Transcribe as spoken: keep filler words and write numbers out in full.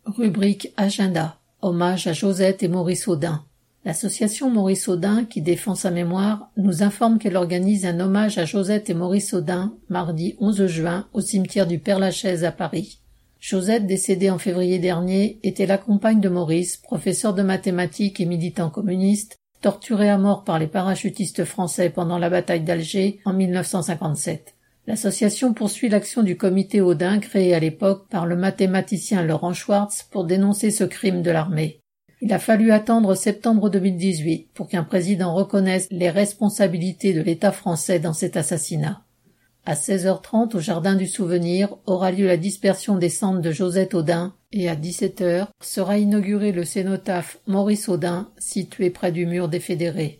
Rubrique Agenda. Hommage à Josette et Maurice Audin. L'association Maurice Audin, qui défend sa mémoire, nous informe qu'elle organise un hommage à Josette et Maurice Audin, mardi onze juin, au cimetière du Père-Lachaise à Paris. Josette, décédée en février dernier, était la compagne de Maurice, professeur de mathématiques et militant communiste, torturé à mort par les parachutistes français pendant la bataille d'Alger en mille neuf cent cinquante-sept. L'association poursuit l'action du comité Audin créé à l'époque par le mathématicien Laurent Schwartz pour dénoncer ce crime de l'armée. Il a fallu attendre septembre deux mille dix-huit pour qu'un président reconnaisse les responsabilités de l'État français dans cet assassinat. À seize heures trente, au Jardin du Souvenir, aura lieu la dispersion des cendres de Josette Audin et à dix-sept heures sera inauguré le cénotaphe Maurice Audin, situé près du mur des Fédérés.